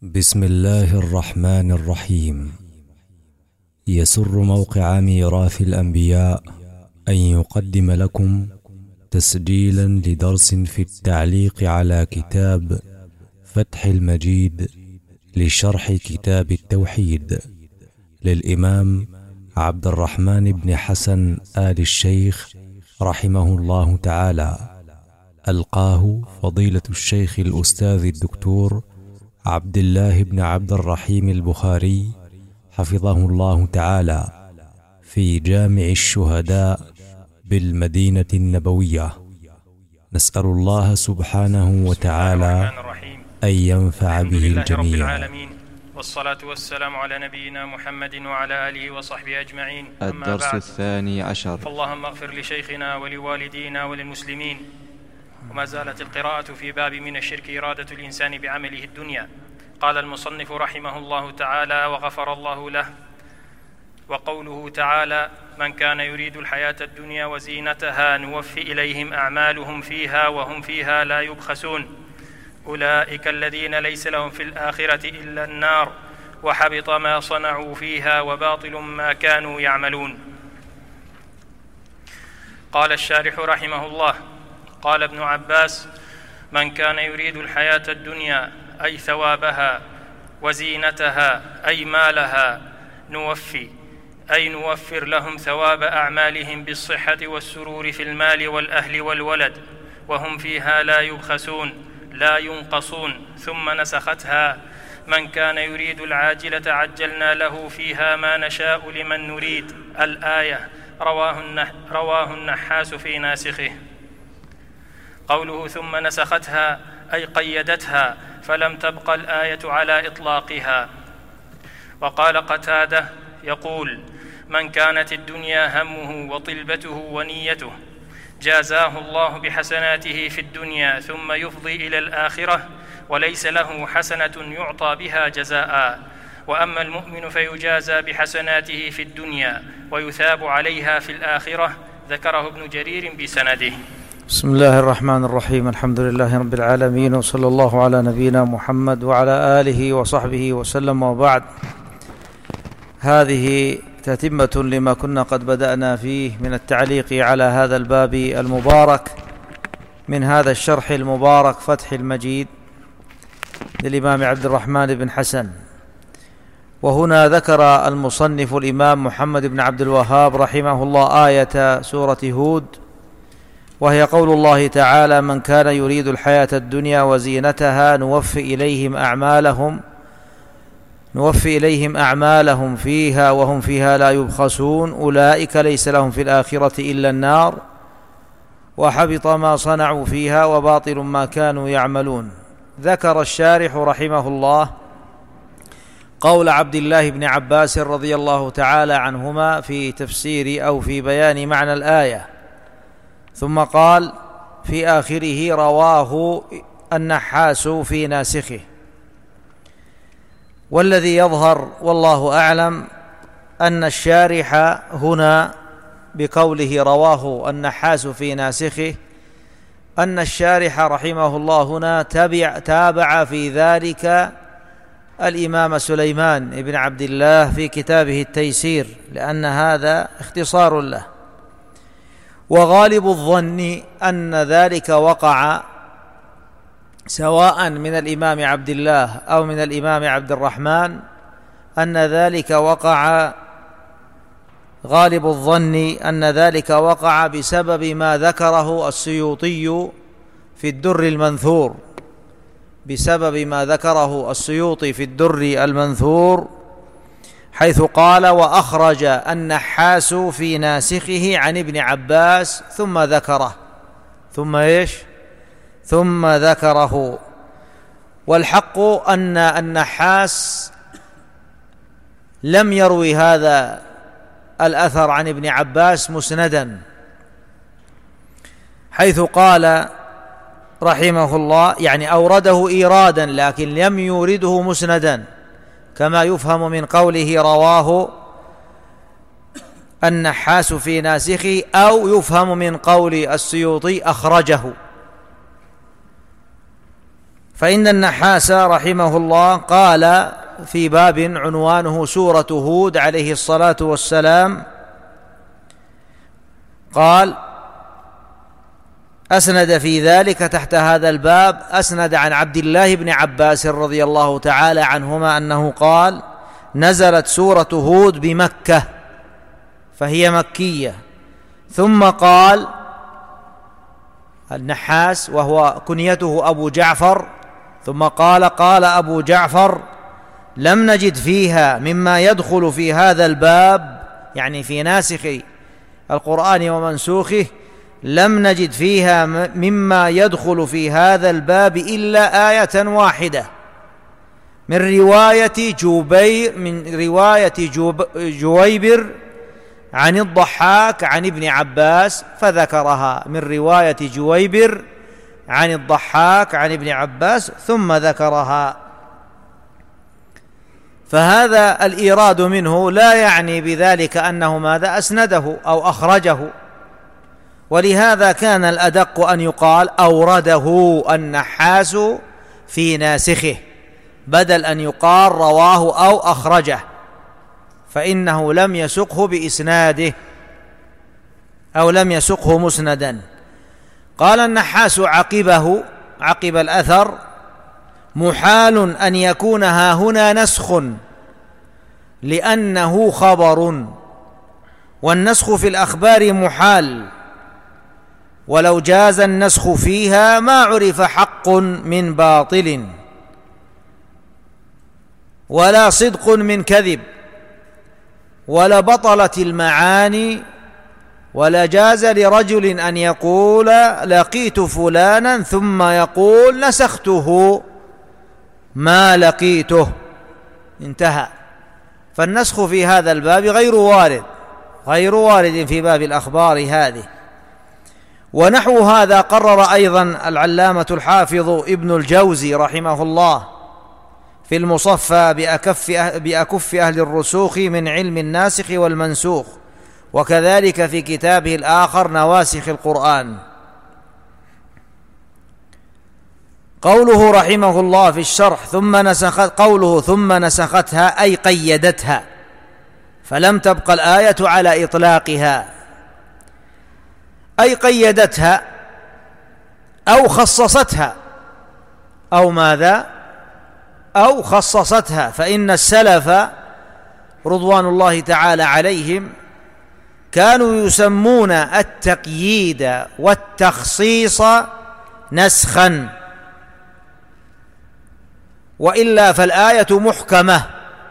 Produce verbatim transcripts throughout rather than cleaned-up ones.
بسم الله الرحمن الرحيم. يسر موقع ميراث الأنبياء أن يقدم لكم تسجيلا لدرس في التعليق على كتاب فتح المجيد لشرح كتاب التوحيد للإمام عبد الرحمن بن حسن آل الشيخ رحمه الله تعالى. ألقاه فضيلة الشيخ الأستاذ الدكتور عبد الله بن عبد الرحيم البخاري حفظه الله تعالى في جامع الشهداء بالمدينة النبوية. نسأل الله سبحانه وتعالى أن ينفع به الجميع. رب العالمين، والصلاة والسلام على نبينا محمد وعلى آله وصحبه أجمعين. الدرس الثاني عشر. فاللهم اغفر لشيخنا ولوالدينا وللمسلمين. وما زالت القراءة في باب من الشرك إرادة الإنسان بعمله الدنيا. قال المصنف رحمه الله تعالى وغفر الله له: وقوله تعالى: من كان يريد الحياة الدنيا وزينتها نوفي إليهم أعمالهم فيها وهم فيها لا يبخسون، أولئك الذين ليس لهم في الآخرة إلا النار وحبط ما صنعوا فيها وباطل ما كانوا يعملون. قال الشارح رحمه الله: قال ابن عباس: من كان يريد الحياة الدنيا أي ثوابها، وزينتها أي مالها، نوفي أي نوفر لهم ثواب أعمالهم بالصحة والسرور في المال والأهل والولد، وهم فيها لا يبخسون لا ينقصون. ثم نسختها: من كان يريد العاجلة عجلنا له فيها ما نشاء لمن نريد. الآية. رواه النحاس في ناسخه. قوله ثم نسختها أي قيدتها فلم تبق الآية على إطلاقها. وقال قتادة يقول: من كانت الدنيا همه وطلبته ونيته جازاه الله بحسناته في الدنيا ثم يفضي إلى الآخرة وليس له حسنة يعطى بها جزاء. وأما المؤمن فيجازى بحسناته في الدنيا ويثاب عليها في الآخرة. ذكره ابن جرير بسنده. بسم الله الرحمن الرحيم. الحمد لله رب العالمين، وصلى الله على نبينا محمد وعلى آله وصحبه وسلم. وبعد، هذه تتمة لما كنا قد بدأنا فيه من التعليق على هذا الباب المبارك من هذا الشرح المبارك فتح المجيد للإمام عبد الرحمن بن حسن. وهنا ذكر المصنف الإمام محمد بن عبد الوهاب رحمه الله آية سورة هود، وهي قول الله تعالى: من كان يريد الحياة الدنيا وزينتها نوفي إليهم أعمالهم نوفي إليهم أعمالهم فيها وهم فيها لا يبخسون، أولئك ليس لهم في الآخرة إلا النار وحبط ما صنعوا فيها وباطل ما كانوا يعملون. ذكر الشارح رحمه الله قول عبد الله بن عباس رضي الله تعالى عنهما في تفسير أو في بيان معنى الآية، ثم قال في آخره: رواه النحاس في ناسخه. والذي يظهر والله أعلم أن الشارح هنا بقوله رواه النحاس في ناسخه أن الشارح رحمه الله هنا تابع, تابع في ذلك الإمام سليمان بن عبد الله في كتابه التيسير، لأن هذا اختصار له. وغالب الظن أن ذلك وقع سواء من الإمام عبد الله أو من الإمام عبد الرحمن، أن ذلك وقع غالب الظن أن ذلك وقع بسبب ما ذكره السيوطي في الدر المنثور بسبب ما ذكره السيوطي في الدر المنثور حيث قال: وأخرج النحاس في ناسخه عن ابن عباس ثم ذكره ثم إيش ثم ذكره. والحق أن النحاس لم يروي هذا الأثر عن ابن عباس مسندا، حيث قال رحمه الله يعني أورده إيرادا لكن لم يورده مسندا، كما يفهم من قوله رواه النحاس في ناسخه، أو يفهم من قول السيوطي أخرجه. فإن النحاس رحمه الله قال في باب عنوانه سورة هود عليه الصلاة والسلام، قال أسند في ذلك تحت هذا الباب، أسند عن عبد الله بن عباس رضي الله تعالى عنهما أنه قال نزلت سورة هود بمكة فهي مكية. ثم قال النحاس وهو كنيته أبو جعفر، ثم قال قال أبو جعفر لم نجد فيها مما يدخل في هذا الباب، يعني في ناسخ القرآن ومنسوخه، لم نجد فيها مما يدخل في هذا الباب إلا آية واحدة من رواية جبير من رواية جب جويبر عن الضحاك عن ابن عباس، فذكرها من رواية جويبر عن الضحاك عن ابن عباس ثم ذكرها. فهذا الإيراد منه لا يعني بذلك أنه ماذا أسنده أو أخرجه، ولهذا كان الأدق أن يقال أورده النحاس في ناسخه بدل أن يقال رواه أو أخرجه، فإنه لم يسقه بإسناده أو لم يسقه مسندا. قال النحاس عقبه عقب الأثر محال أن يكون ها هنا نسخ لأنه خبر، والنسخ في الأخبار محال، ولو جاز النسخ فيها ما عرف حق من باطل ولا صدق من كذب ولا بطلت المعاني، ولا جاز لرجل أن يقول لقيت فلانا ثم يقول نسخته ما لقيته، انتهى. فالنسخ في هذا الباب غير وارد غير وارد في باب الأخبار هذه. ونحو هذا قرر أيضا العلامة الحافظ ابن الجوزي رحمه الله في المصفى بأكف, بأكف أهل الرسوخ من علم الناسخ والمنسوخ، وكذلك في كتابه الآخر نواسخ القرآن. قوله رحمه الله في الشرح ثم نسخت قوله ثم نسختها أي قيدتها، فلم تبقى الآية على إطلاقها، أي قيدتها أو خصصتها أو ماذا أو خصصتها. فإن السلف رضوان الله تعالى عليهم كانوا يسمون التقييد والتخصيص نسخا، وإلا فالآية محكمة،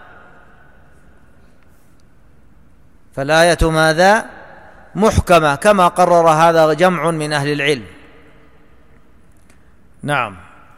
فالآية ماذا محكمة كما قرر هذا جمع من أهل العلم. نعم.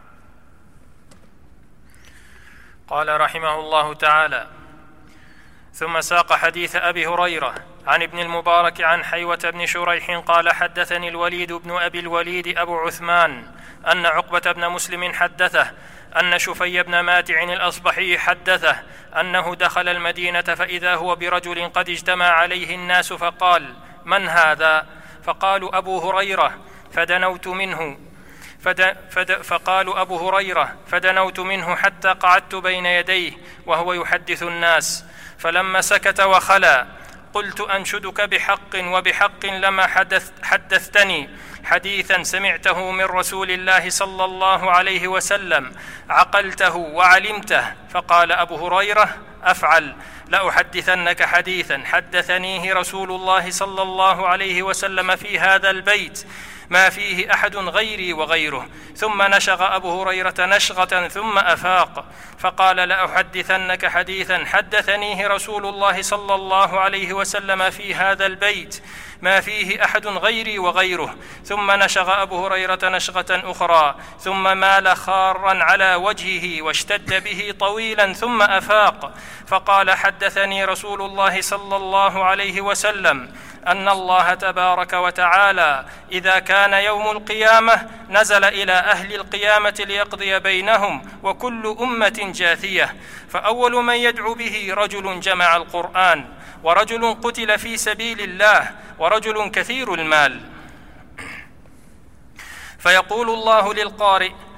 قال رحمه الله تعالى: ثم ساق حديث أبي هريرة عن ابن المبارك عن حيوة بن شريح قال: حدثني الوليد بن أبي الوليد أبو عثمان أن عقبة بن مسلم حدثه أن شفي بن ماتع الأصبحي حدثه أنه دخل المدينة فإذا هو برجل قد اجتمع عليه الناس فقال: من هذا؟ فقالوا: أبو هريرة. فدنوت منه فد فد فقالوا: أبو هريرة. فدنوت منه حتى قعدت بين يديه وهو يحدث الناس، فلما سكت وخلا قلت: أنشدك بحق وبحق لما حدث حدثتني حديثا سمعته من رسول الله صلى الله عليه وسلم عقلته وعلمته. فقال أبو هريرة: أفعل، لأحدثنك حديثا حدثنيه رسول الله صلى الله عليه وسلم في هذا البيت ما فيه أحد غيري وغيره. ثم نشغ أبو هريرة نشغة ثم أفاق فقال: لأحدثنك حديثا حدثنيه رسول الله صلى الله عليه وسلم في هذا البيت ما فيه أحد غيري وغيره. ثم نشغ أبو هريرة نشغة أخرى ثم مال خارا على وجهه واشتد به طويلا ثم أفاق فقال: حدثني رسول الله صلى الله عليه وسلم أن الله تبارك وتعالى إذا كان يوم القيامة نزل إلى أهل القيامة ليقضي بينهم وكل أمة جاثية، فأول من يدعو به رجل جمع القرآن ورجل قتل في سبيل الله ورجل كثير المال، فيقول الله للقارئ: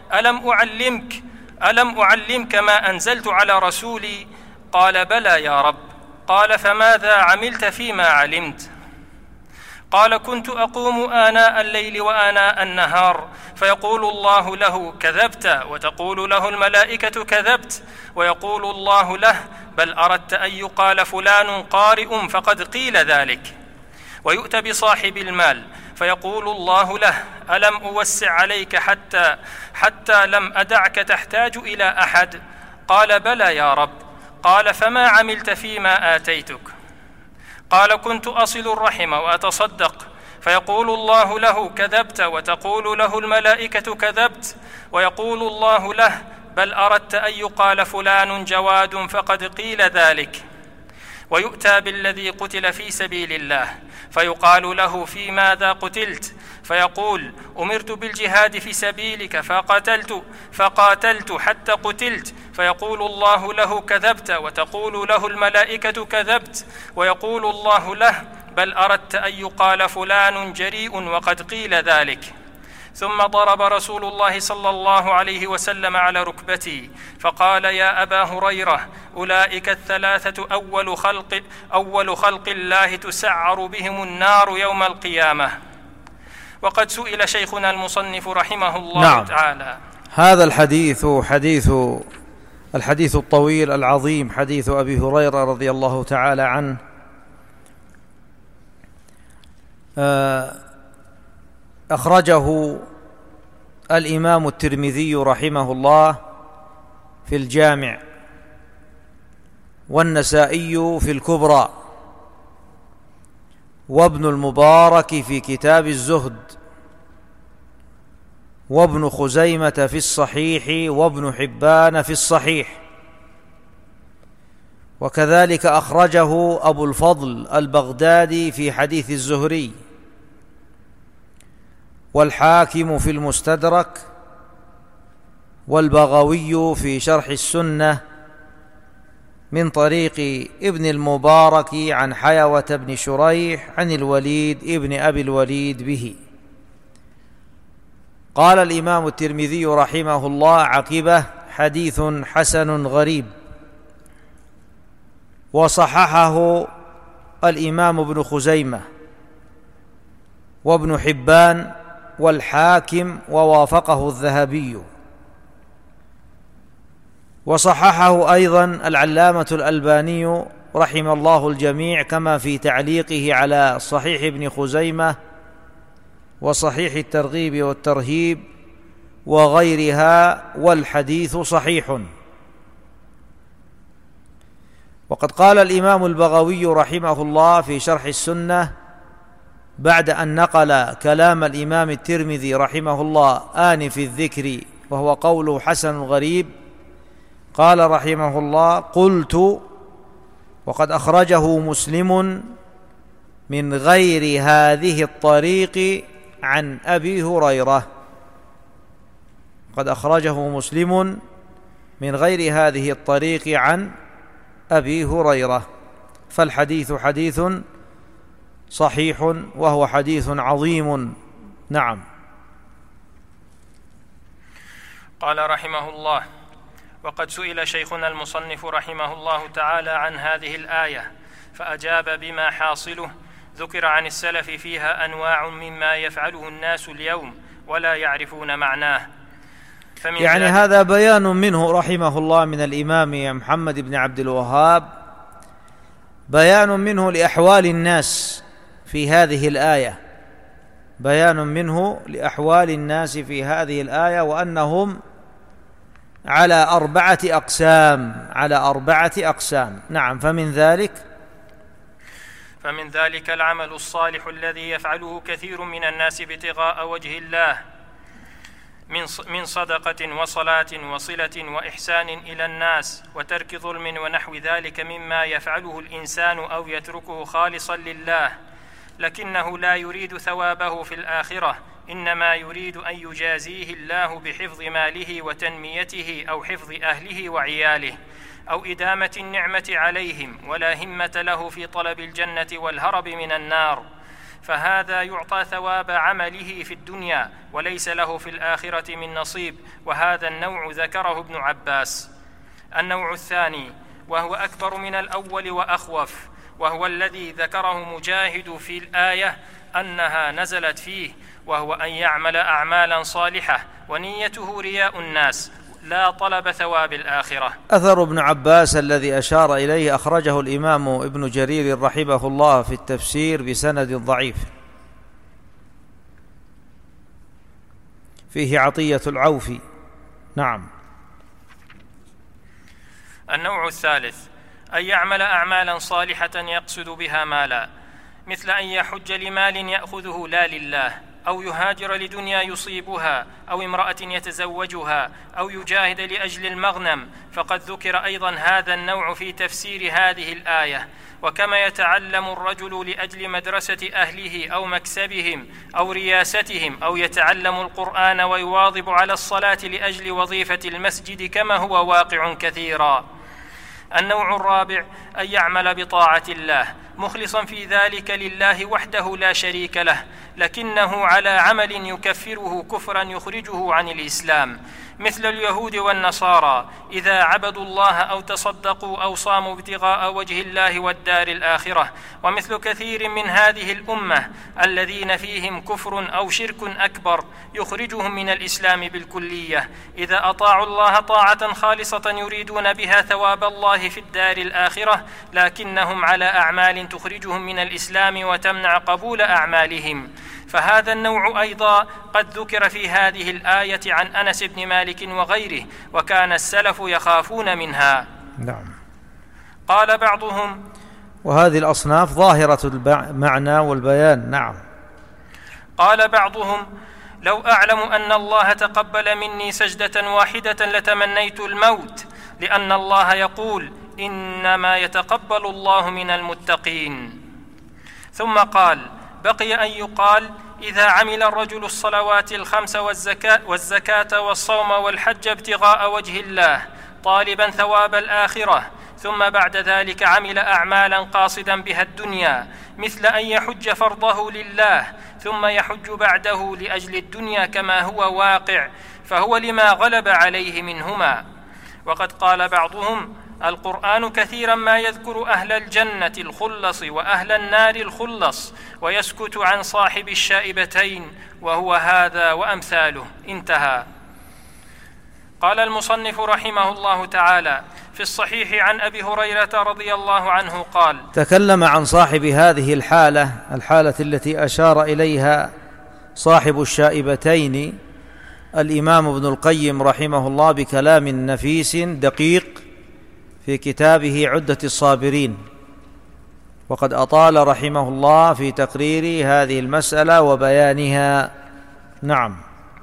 ألم أعلمك ألم أعلمك ما أنزلت على رسولي؟ قال بلى يا رب. قال فماذا عملت فيما علمت؟ قال كنت أقوم آناء الليل وآناء النهار فيقول الله له كذبت، وتقول له الملائكة كذبت، ويقول الله له بل أردت أن يقال فلان قارئ فقد قيل ذلك. ويؤتى بصاحب المال فيقول الله له ألم أوسع عليك حتى حتى لم أدعك تحتاج إلى أحد؟ قال بلى يا رب. قال فما عملت فيما آتيتك؟ قال كنت أصل الرحم وأتصدق فيقول الله له كذبت، وتقول له الملائكة كذبت، ويقول الله له بل أردت أن يقال فلان جواد فقد قيل ذلك. ويؤتى بالذي قتل في سبيل الله فيقال له في ماذا قتلت؟ فيقول أمرت بالجهاد في سبيلك فقتلت فقاتلت حتى قتلت. فيقول الله له كذبت، وتقول له الملائكة كذبت، ويقول الله له بل أردت أن يقال فلان جريء وقد قيل ذلك. ثم ضرب رسول الله صلى الله عليه وسلم على ركبتي فقال يا أبا هريرة أولئك الثلاثة أول خلق, أول خلق الله تسعر بهم النار يوم القيامة. وقد سئل شيخنا المصنف رحمه الله نعم. تعالى هذا الحديث حديث الحديث الطويل العظيم، حديث أبي هريرة رضي الله تعالى عنه، أخرجه الإمام الترمذي رحمه الله في الجامع، والنسائي في الكبرى، وابن المبارك في كتاب الزهد، وابن خزيمة في الصحيح، وابن حبان في الصحيح. وكذلك أخرجه أبو الفضل البغدادي في حديث الزهري، والحاكم في المستدرك، والبغوي في شرح السنة من طريق ابن المبارك عن حيوة بن شريح عن الوليد ابن أبي الوليد به. قال الإمام الترمذي رحمه الله عقبه حديث حسن غريب، وصححه الإمام ابن خزيمة وابن حبان والحاكم، ووافقه الذهبي، وصححه أيضا العلامة الألباني رحم الله الجميع، كما في تعليقه على صحيح ابن خزيمة وصحيح الترغيب والترهيب وغيرها، والحديث صحيح. وقد قال الإمام البغوي رحمه الله في شرح السنة بعد أن نقل كلام الإمام الترمذي رحمه الله آنف الذكر وهو قوله حسن غريب، قال رحمه الله قلت وقد أخرجه مسلم من غير هذه الطريق عن أبي هريرة، قد أخرجه مسلم من غير هذه الطريق عن أبي هريرة، فالحديث حديث صحيح وهو حديث عظيم. نعم. قال رحمه الله وقد سئل شيخنا المصنف رحمه الله تعالى عن هذه الآية فأجاب بما حاصله ذكر عن السلف فيها أنواع مما يفعله الناس اليوم ولا يعرفون معناه. يعني هذا بيان منه رحمه الله من الإمام محمد بن عبد الوهاب، بيان منه لأحوال الناس في هذه الآية، بيان منه لأحوال الناس في هذه الآية، وأنهم على أربعة أقسام، على أربعة أقسام. نعم. فمن ذلك فمن ذلك العمل الصالح الذي يفعله كثير من الناس ابتغاء وجه الله من صدقة وصلاة وصلة وإحسان إلى الناس وترك ظلم ونحو ذلك مما يفعله الإنسان أو يتركه خالصا لله، لكنه لا يريد ثوابه في الآخرة، إنما يريد أن يجازيه الله بحفظ ماله وتنميته أو حفظ أهله وعياله أو إدامة النعمة عليهم، ولا همة له في طلب الجنة والهرب من النار. فهذا يعطى ثواب عمله في الدنيا وليس له في الآخرة من نصيب، وهذا النوع ذكره ابن عباس. النوع الثاني وهو أكبر من الأول وأخوف، وهو الذي ذكره مجاهد في الآية أنها نزلت فيه، وهو أن يعمل أعمالا صالحة ونيته رياء الناس لا طلب ثواب الآخرة. أثر ابن عباس الذي أشار إليه أخرجه الإمام ابن جرير رحمه الله في التفسير بسند ضعيف، فيه عطية العوفي. نعم. النوع الثالث أن يعمل أعمالا صالحة يقصد بها مالا، مثل أن يحج لمال يأخذه لا لله، أو يهاجر لدنيا يصيبها، أو امرأة يتزوجها، أو يجاهد لأجل المغنم، فقد ذكر أيضا هذا النوع في تفسير هذه الآية. وكما يتعلم الرجل لأجل مدرسة أهله أو مكسبهم أو رياستهم، أو يتعلم القرآن ويواظب على الصلاة لأجل وظيفة المسجد كما هو واقع كثيرا. النوع الرابع أن يعمل بطاعة الله مخلصا في ذلك لله وحده لا شريك له، لكنه على عمل يكفره كفرا يخرجه عن الإسلام، مثل اليهود والنصارى إذا عبدوا الله أو تصدقوا أو صاموا ابتغاء وجه الله والدار الآخرة، ومثل كثير من هذه الأمة الذين فيهم كفر أو شرك أكبر يخرجهم من الإسلام بالكلية، إذا أطاعوا الله طاعة خالصة يريدون بها ثواب الله في الدار الآخرة، لكنهم على أعمال تخرجهم من الإسلام وتمنع قبول أعمالهم. فهذا النوع أيضا قد ذكر في هذه الآية عن أنس بن مالك وغيره، وكان السلف يخافون منها. نعم. قال بعضهم، وهذه الأصناف ظاهرة المعنى والبيان. نعم. قال بعضهم لو أعلم أن الله تقبل مني سجدة واحدة لتمنيت الموت، لأن الله يقول إنما يتقبل الله من المتقين. ثم قال بقي أن يقال إذا عمل الرجل الصلوات الخمس والزكاة, والزكاة والصوم والحج ابتغاء وجه الله طالبا ثواب الآخرة، ثم بعد ذلك عمل أعمالا قاصدا بها الدنيا، مثل أن يحج فرضه لله ثم يحج بعده لأجل الدنيا كما هو واقع، فهو لما غلب عليه منهما. وقد قال بعضهم القرآن كثيرا ما يذكر أهل الجنة الخلص وأهل النار الخلص، ويسكت عن صاحب الشائبتين، وهو هذا وأمثاله. انتهى. قال المصنف رحمه الله تعالى في الصحيح عن أبي هريرة رضي الله عنه قال: تكلم عن صاحب هذه الحالة، الحالة التي أشار إليها صاحب الشائبتين، الإمام ابن القيم رحمه الله بكلام نفيس دقيق في كتابه عدة الصابرين، وقد أطال رحمه الله في تقرير هذه المسألة وبيانها. نعم.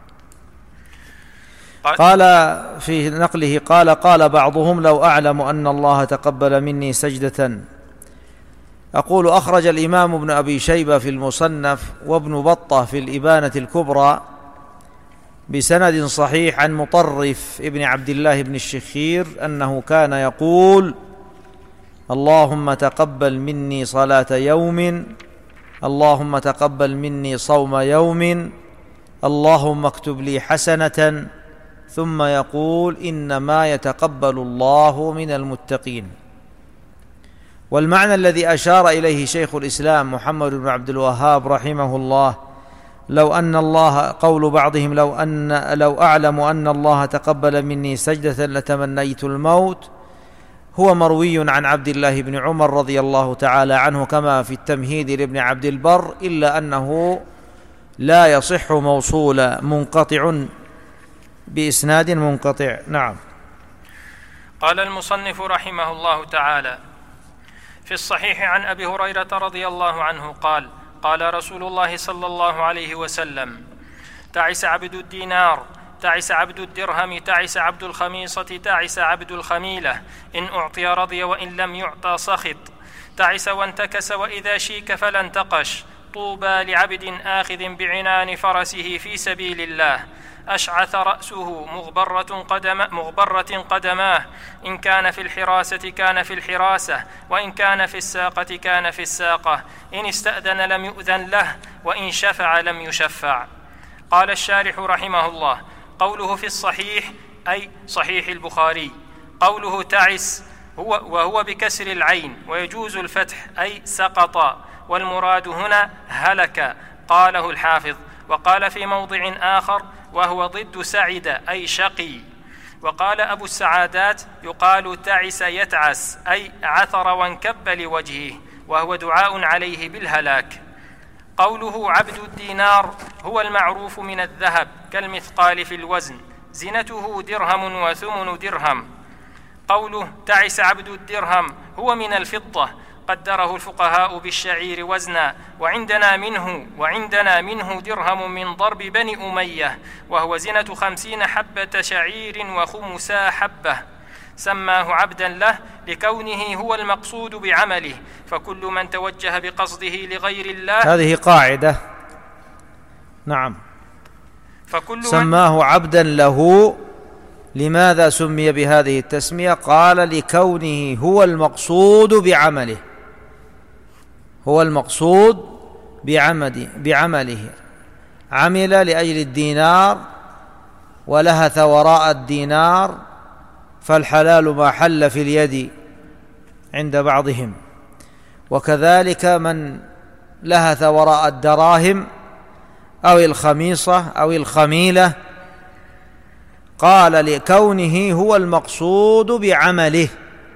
قال في نقله قال قال بعضهم لو أعلم أن الله تقبل مني سجدة. أقول أخرج الإمام ابن أبي شيبة في المصنف وابن بطة في الإبانة الكبرى بسند صحيح عن مطرف ابن عبد الله بن الشخير أنه كان يقول: اللهم تقبل مني صلاة يوم، اللهم تقبل مني صوم يوم، اللهم اكتب لي حسنة، ثم يقول: إنما يتقبل الله من المتقين. والمعنى الذي أشار إليه شيخ الإسلام محمد بن عبد الوهاب رحمه الله لو أن الله قول بعضهم لو أن لو أعلم أن الله تقبل مني سجدة لتمنيت الموت، هو مروي عن عبد الله بن عمر رضي الله تعالى عنه كما في التمهيد لابن عبد البر، إلا أنه لا يصح موصولا، منقطع بإسناد منقطع. نعم. قال المصنف رحمه الله تعالى في الصحيح عن أبي هريرة رضي الله عنه قال: قال رسول الله صلى الله عليه وسلم: تعس عبد الدينار، تعس عبد الدرهم، تعس عبد الخميصة، تعس عبد الخميلة، إن أعطي رضي وإن لم يعطى سخط، تعس وانتكس وإذا شيك فلا انتقش، طوبى لعبد آخذ بعنان فرسه في سبيل الله. أشعث رأسه مغبرة, قدم مغبرة قدماه، إن كان في الحراسة كان في الحراسة، وإن كان في الساقة كان في الساقة، إن استأذن لم يؤذن له، وإن شفع لم يشفع. قال الشارح رحمه الله: قوله في الصحيح أي صحيح البخاري، قوله تعس هو وهو بكسر العين، ويجوز الفتح أي سقط، والمراد هنا هلك. قاله الحافظ. وقال في موضع آخر: وهو ضد سعد أي شقي. وقال أبو السعادات: يقال تعس يتعس أي عثر وانكب لوجهه، وهو دعاء عليه بالهلاك. قوله عبد الدينار هو المعروف من الذهب كالمثقال في الوزن، زنته درهم وثمن درهم. قوله تعس عبد الدرهم هو من الفضة، قدره الفقهاء بالشعير وزنا، وعندنا منه وعندنا منه درهم من ضرب بني أمية، وهو زنة خمسين حبة شعير وخمسا حبة. سماه عبدا له لكونه هو المقصود بعمله، فكل من توجه بقصده لغير الله. هذه قاعدة. نعم. فكل سماه عبدا له. لماذا سمي بهذه التسمية؟ قال لكونه هو المقصود بعمله، هو المقصود بعمله, بعمله عمل لأجل الدينار ولهث وراء الدينار، فالحلال ما حل في اليد عند بعضهم. وكذلك من لهث وراء الدراهم أو الخميصة أو الخميلة، قال لكونه هو المقصود بعمله.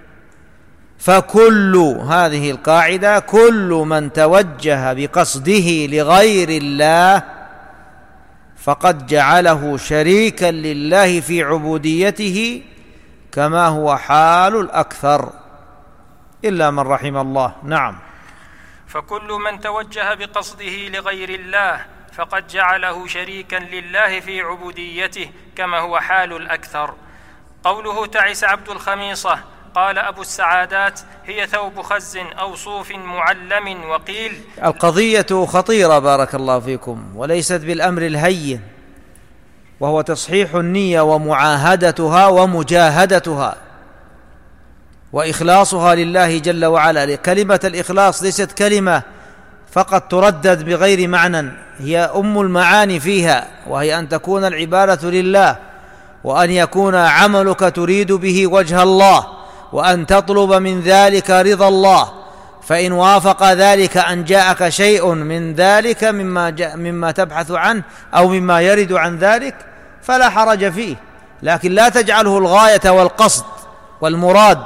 فكل هذه القاعدة: كل من توجه بقصده لغير الله فقد جعله شريكا لله في عبوديته، كما هو حال الأكثر إلا من رحم الله. نعم. فكل من توجه بقصده لغير الله فقد جعله شريكا لله في عبوديته، كما هو حال الأكثر. قوله تعس عبد الخميصة، قال أبو السعادات: هي ثوب خز أو صوف معلم. وقيل القضية خطيرة بارك الله فيكم، وليست بالأمر الهين، وهو تصحيح النية ومعاهدتها ومجاهدتها وإخلاصها لله جل وعلا. كلمة الإخلاص ليست كلمة فقط تردد بغير معنى، هي أم المعاني فيها، وهي أن تكون العبادة لله، وأن يكون عملك تريد به وجه الله، وأن تطلب من ذلك رضا الله. فإن وافق ذلك أن جاءك شيء من ذلك مما, جاء مما تبحث عنه أو مما يرد عن ذلك فلا حرج فيه، لكن لا تجعله الغاية والقصد والمراد.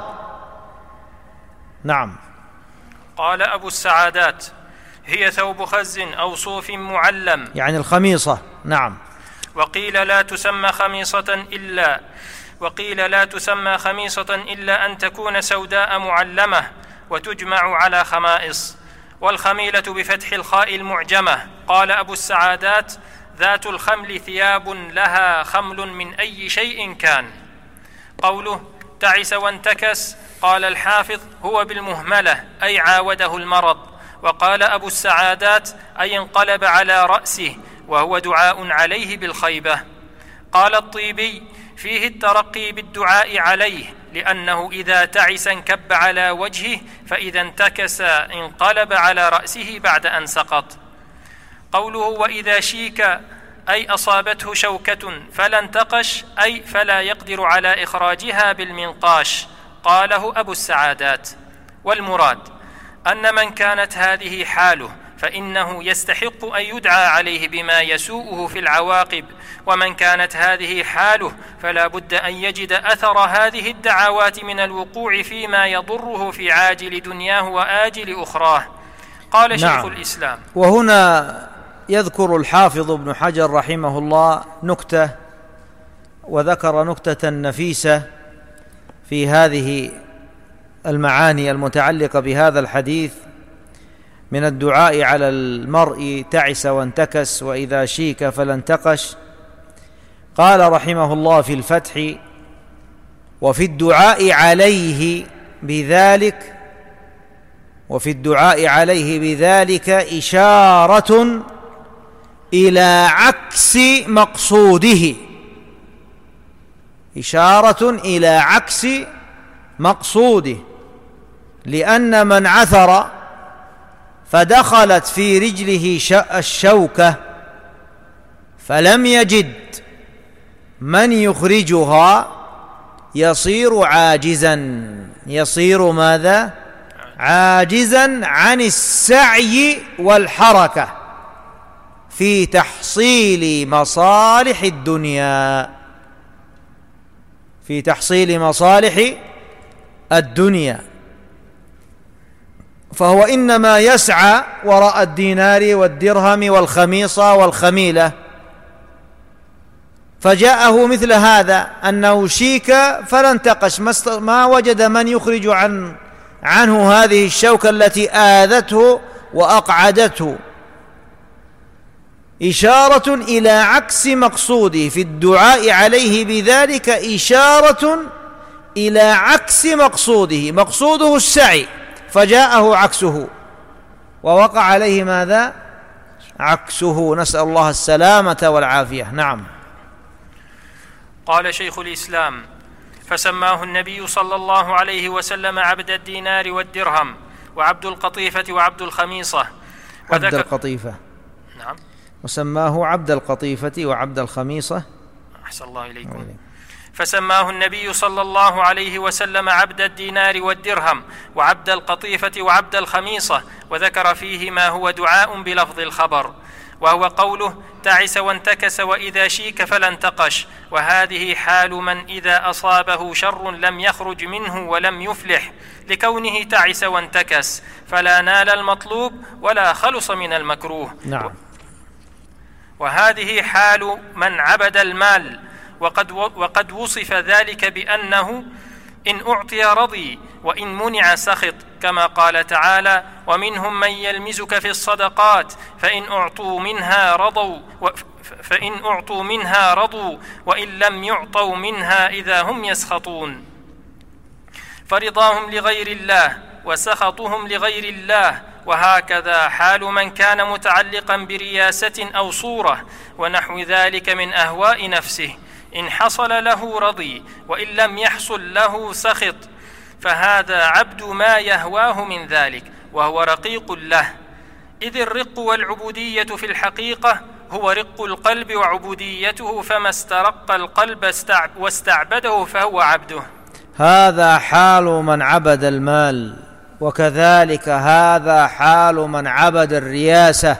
نعم. قال أبو السعادات: هي ثوب خز أو صوف معلم، يعني الخميصة. نعم. وقيل لا تسمى خميصة إلا وقيل لا تسمى خميصة إلا أن تكون سوداء معلمة، وتجمع على خمائص. والخميلة بفتح الخاء المعجمة. قال أبو السعادات: ذات الخمل ثياب لها خمل من أي شيء كان. قوله تعس وانتكس، قال الحافظ: هو بالمهملة أي عاوده المرض. وقال أبو السعادات: أي انقلب على رأسه، وهو دعاء عليه بالخيبة. قال الطيبي: فيه الترقي بالدعاء عليه، لأنه إذا تعس انكب على وجهه، فإذا انتكس انقلب على رأسه بعد أن سقط. قوله وإذا شيك أي أصابته شوكة فلا انتقش، أي فلا يقدر على إخراجها بالمنقاش. قاله أبو السعادات. والمراد أن من كانت هذه حاله فإنه يستحق أن يدعى عليه بما يسوءه في العواقب، ومن كانت هذه حاله فلا بد أن يجد أثر هذه الدعوات من الوقوع فيما يضره في عاجل دنياه وآجل أخراه. قال شيخ نعم. الإسلام. وهنا يذكر الحافظ ابن حجر رحمه الله نكتة، وذكر نكتة نفيسة في هذه المعاني المتعلقة بهذا الحديث من الدعاء على المرء تعس وانتكس وإذا شيك فلا انتقش. قال رحمه الله في الفتح: وفي الدعاء عليه بذلك وفي الدعاء عليه بذلك إشارة إلى عكس مقصوده، إشارة إلى عكس مقصوده، لأن من عثر فدخلت في رجله الشوكة فلم يجد من يخرجها يصير عاجزا، يصير ماذا؟ عاجزا عن السعي والحركة في تحصيل مصالح الدنيا، في تحصيل مصالح الدنيا، فهو إنما يسعى وراء الدينار والدرهم والخميصة والخميلة. فجاءه مثل هذا أنه شيك فلا انتقش، ما وجد من يخرج عن عنه هذه الشوكة التي آذته وأقعدته، إشارة إلى عكس مقصوده في الدعاء عليه بذلك، إشارة إلى عكس مقصوده، مقصوده السعي فجاءه عكسه ووقع عليه ماذا؟ عكسه، نسأل الله السلامة والعافية. نعم. قال شيخ الإسلام: فسماه النبي صلى الله عليه وسلم عبد الدينار والدرهم وعبد القطيفة وعبد الخميصة. عبد القطيفة، نعم، وسماه عبد القطيفة وعبد الخميصة. أحسن الله إليكم. فسماه النبي صلى الله عليه وسلم عبد الدينار والدرهم وعبد القطيفة وعبد الخميصة، وذكر فيه ما هو دعاء بلفظ الخبر، وهو قوله: تعس وانتكس وإذا شيك فلا انتقش. وهذه حال من إذا أصابه شر لم يخرج منه ولم يفلح، لكونه تعس وانتكس فلا نال المطلوب ولا خلص من المكروه. نعم. وهذه حال من عبد المال، وقد, وقد وصف ذلك بأنه إن أعطي رضي وإن منع سخط، كما قال تعالى: ومنهم من يلمزك في الصدقات فإن أعطوا منها رضوا فإن أعطوا منها رضوا وإن لم يعطوا منها إذا هم يسخطون. فرضاهم لغير الله وسخطهم لغير الله. وهكذا حال من كان متعلقا برياسة أو صورة ونحو ذلك من أهواء نفسه، إن حصل له رضي وإن لم يحصل له سخط، فهذا عبد ما يهواه من ذلك، وهو رقيق له. إذ الرق والعبودية في الحقيقة هو رق القلب وعبوديته، فما استرق القلب واستعبده فهو عبده. هذا حال من عبد المال، وكذلك هذا حال من عبد الرياسة،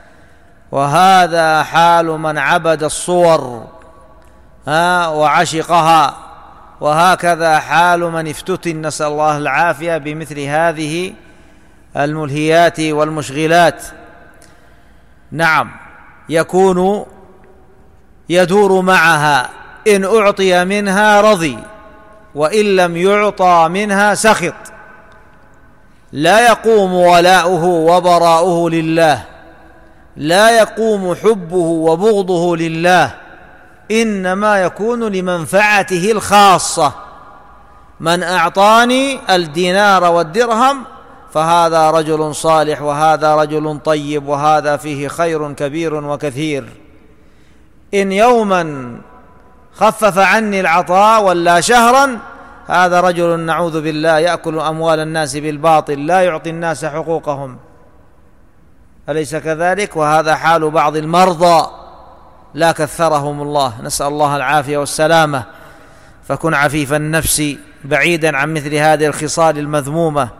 وهذا حال من عبد الصور ها وعشقها، وهكذا حال من افتتن، نسأل الله العافية، بمثل هذه الملهيات والمشغلات. نعم، يكون يدور معها، إن أعطي منها رضي وإن لم يعطى منها سخط، لا يقوم ولاؤه وبراؤه لله، لا يقوم حبه وبغضه لله، إنما يكون لمنفعته الخاصة. من أعطاني الدينار والدرهم فهذا رجل صالح، وهذا رجل طيب، وهذا فيه خير كبير وكثير. إن يوما خفف عني العطاء ولا شهرا، هذا رجل نعوذ بالله يأكل أموال الناس بالباطل، لا يعطي الناس حقوقهم، أليس كذلك؟ وهذا حال بعض المرضى لا كثرهم الله، نسأل الله العافية والسلامة. فكن عفيف النفس بعيدا عن مثل هذه الخصال المذمومة.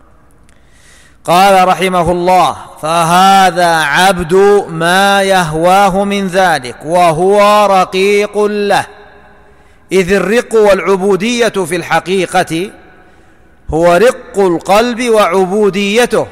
قال رحمه الله: فهذا عبد ما يهواه من ذلك، وهو رقيق له. إذ الرق والعبودية في الحقيقة هو رق القلب وعبوديته،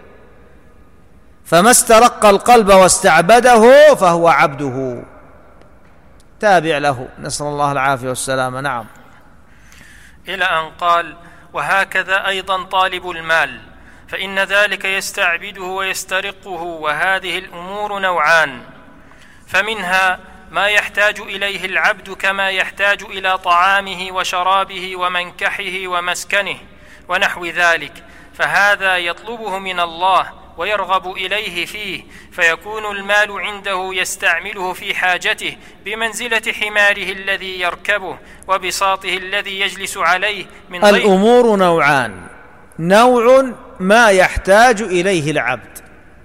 فما استرق القلب واستعبده فهو عبده، تابع له، نسأل الله العافية والسلامة. نعم. إلى أن قال: وهكذا أيضا طالب المال، فإن ذلك يستعبده ويسترقه. وهذه الأمور نوعان: فمنها ما يحتاج إليه العبد كما يحتاج إلى طعامه وشرابه ومنكحه ومسكنه ونحو ذلك، فهذا يطلبه من الله ويرغب إليه فيه، فيكون المال عنده يستعمله في حاجته بمنزلة حماره الذي يركبه وبساطه الذي يجلس عليه من غير. الأمور نوعان: نوع ما يحتاج إليه العبد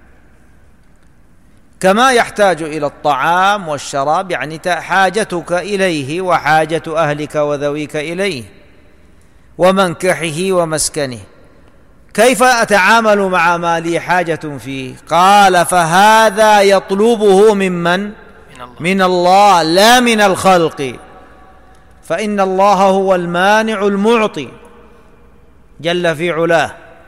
كما يحتاج إلى الطعام والشراب، يعني حاجتك إليه وحاجة أهلك وذويك إليه ومنكحه ومسكنه. كيف أتعامل مع ما لي حاجة فيه؟ قال: فهذا يطلبه ممن؟ من الله. من الله لا من الخلق، فإن الله هو المانع المعطي جل في علاه،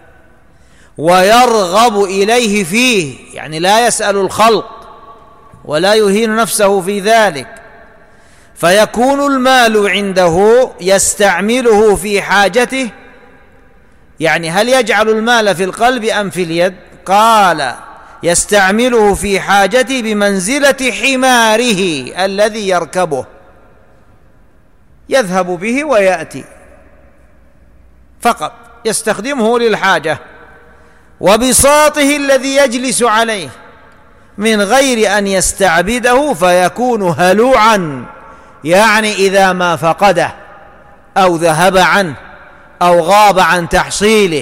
ويرغب إليه فيه، يعني لا يسأل الخلق ولا يهين نفسه في ذلك، فيكون المال عنده يستعمله في حاجته. يعني هل يجعل المال في القلب أم في اليد؟ قال: يستعمله في حاجته بمنزلة حماره الذي يركبه، يذهب به ويأتي فقط، يستخدمه للحاجة، وبساطه الذي يجلس عليه من غير أن يستعبده، فيكون هلوعا، يعني إذا ما فقده أو ذهب عنه أو غاب عن تحصيله.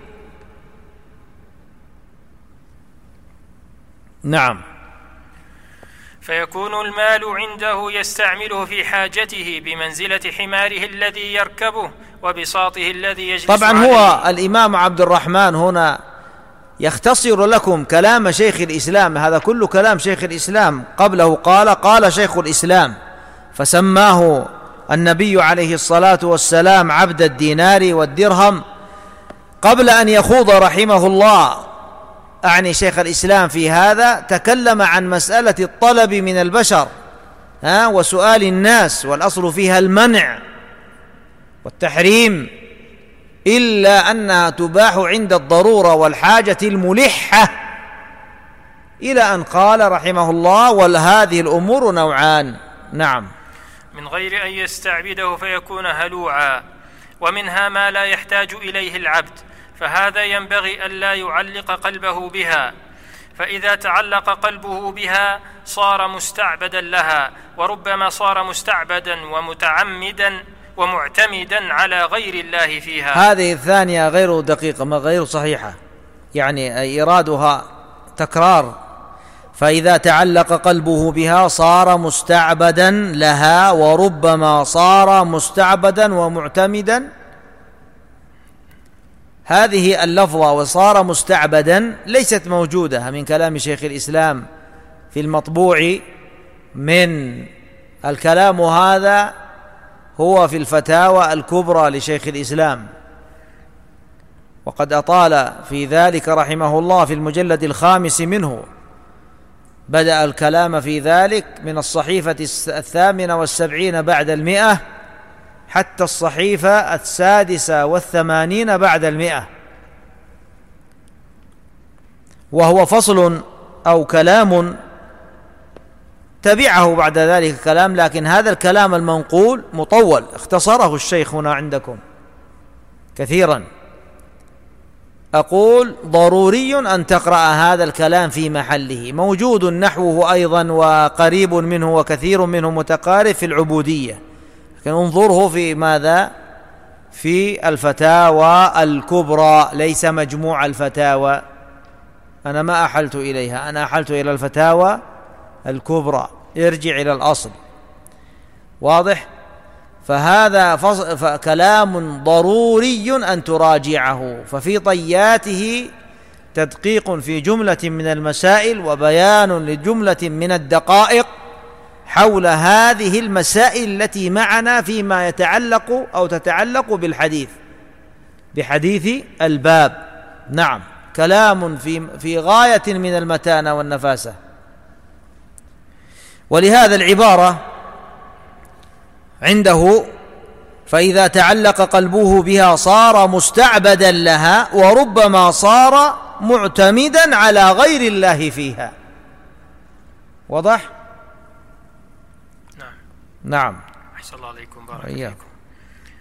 نعم. فيكون المال عنده يستعمله في حاجته بمنزلة حماره الذي يركبه وبساطه الذي يجلس طبعا عليه. هو الإمام عبد الرحمن هنا يختصر لكم كلام شيخ الإسلام، هذا كل كلام شيخ الإسلام. قبله قال قال شيخ الإسلام، فسماه النبي عليه الصلاة والسلام عبد الدينار والدرهم قبل أن يخوض رحمه الله أعني شيخ الإسلام في هذا. تكلم عن مسألة الطلب من البشر ها وسؤال الناس، والأصل فيها المنع والتحريم، إلا أنها تباح عند الضرورة والحاجة الملحة، إلى أن قال رحمه الله: وهذه الأمور نوعان. نعم. من غير أن يستعبده فيكون هلوعا. ومنها ما لا يحتاج إليه العبد، فهذا ينبغي ألا يعلق قلبه بها، فإذا تعلق قلبه بها صار مستعبدا لها، وربما صار مستعبدا ومتعمدا ومعتمدا على غير الله فيها. هذه الثانية غير دقيقة، ما غير صحيحة، يعني إيرادها تكرار. فإذا تعلق قلبه بها صار مستعبدا لها، وربما صار مستعبدا ومعتمدا. هذه اللفظة وصار مستعبدا ليست موجودة من كلام شيخ الإسلام في المطبوع من الكلام، هذا هو في الفتاوى الكبرى لشيخ الإسلام، وقد أطال في ذلك رحمه الله في المجلد الخامس منه. بدأ الكلام في ذلك من الصحيفة الثامنة والسبعين بعد المئة حتى الصحيفة السادسة والثمانين بعد المئة، وهو فصل أو كلام تبعه بعد ذلك كلام، لكن هذا الكلام المنقول مطول، اختصره الشيخ هنا عندكم كثيرا. أقول ضروري أن تقرأ هذا الكلام في محله، موجود نحوه أيضا وقريب منه وكثير منه متقارب في العبودية، لكن انظره في ماذا؟ في الفتاوى الكبرى، ليس مجموع الفتاوى، أنا ما أحلت إليها، أنا أحلت إلى الفتاوى الكبرى، ارجع إلى الأصل. واضح؟ فهذا كلام ضروري أن تراجعه، ففي طياته تدقيق في جملة من المسائل وبيان لجملة من الدقائق حول هذه المسائل التي معنا فيما يتعلق أو تتعلق بالحديث بحديث الباب. نعم، كلام في في غاية من المتانة والنفاسة. ولهذا العبارة عنده: فإذا تعلق قلبه بها صار مستعبدا لها، وربما صار معتمدا على غير الله فيها. واضح؟ نعم. نعم. أحسن الله عليكم، بارك الله فيكم.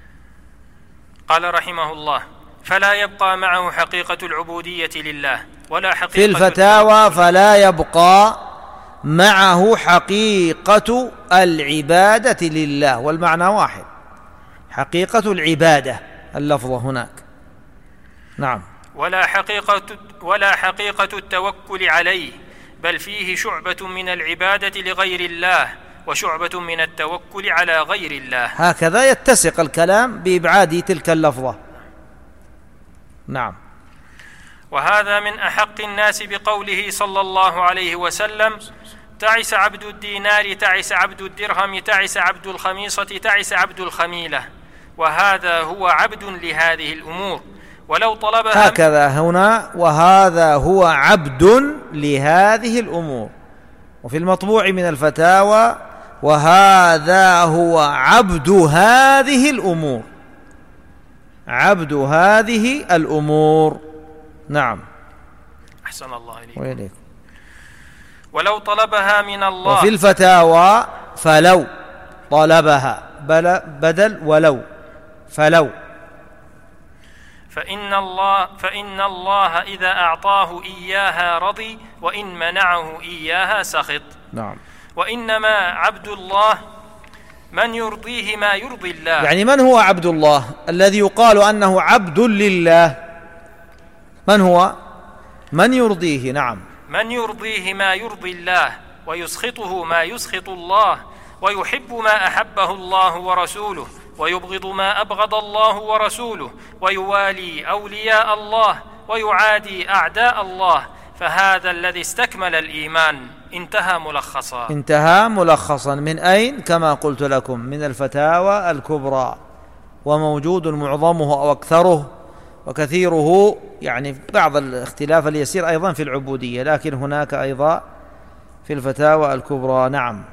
قال رحمه الله: فلا يبقى معه حقيقة العبودية لله، ولا حقيقة في الفتاوى فلا يبقى معه حقيقة العبادة لله، والمعنى واحد، حقيقة العبادة اللفظة هناك. نعم. ولا حقيقة ولا حقيقة التوكل عليه، بل فيه شعبة من العبادة لغير الله وشعبة من التوكل على غير الله. هكذا يتسق الكلام بإبعاد تلك اللفظة. نعم. وهذا من أحق الناس بقوله صلى الله عليه وسلم: تعس عبد الدينار، تعس عبد الدرهم، تعس عبد الخميصة، تعس عبد الخميلة. وهذا هو عبد لهذه الأمور ولو طلبها. هكذا هنا: وهذا هو عبد لهذه الأمور. وفي المطبوع من الفتاوى: وهذا هو عبد هذه الأمور، عبد هذه الأمور. نعم. أحسن الله إليك. وإليك. ولو طلبها من الله. وفي الفتاوى: فلو طلبها، بدل ولو، فلو. فإن الله, فإن الله إذا أعطاه إياها رضي، وإن منعه إياها سخط. نعم. وإنما عبد الله من يرضيه ما يرضي الله. يعني من هو عبد الله الذي يقال أنه عبد لله؟ من هو؟ من يرضيه. نعم. من يرضيه ما يرضي الله، ويسخطه ما يسخط الله، ويحب ما أحبه الله ورسوله، ويبغض ما أبغض الله ورسوله، ويوالي أولياء الله ويعادي أعداء الله، فهذا الذي استكمل الإيمان. انتهى ملخصا. انتهى ملخصا من أين؟ كما قلت لكم: من الفتاوى الكبرى، وموجود معظمه أو أكثره، وكثيره يعني بعض الاختلاف اليسير أيضا في العبودية، لكن هناك أيضا في الفتاوى الكبرى. نعم.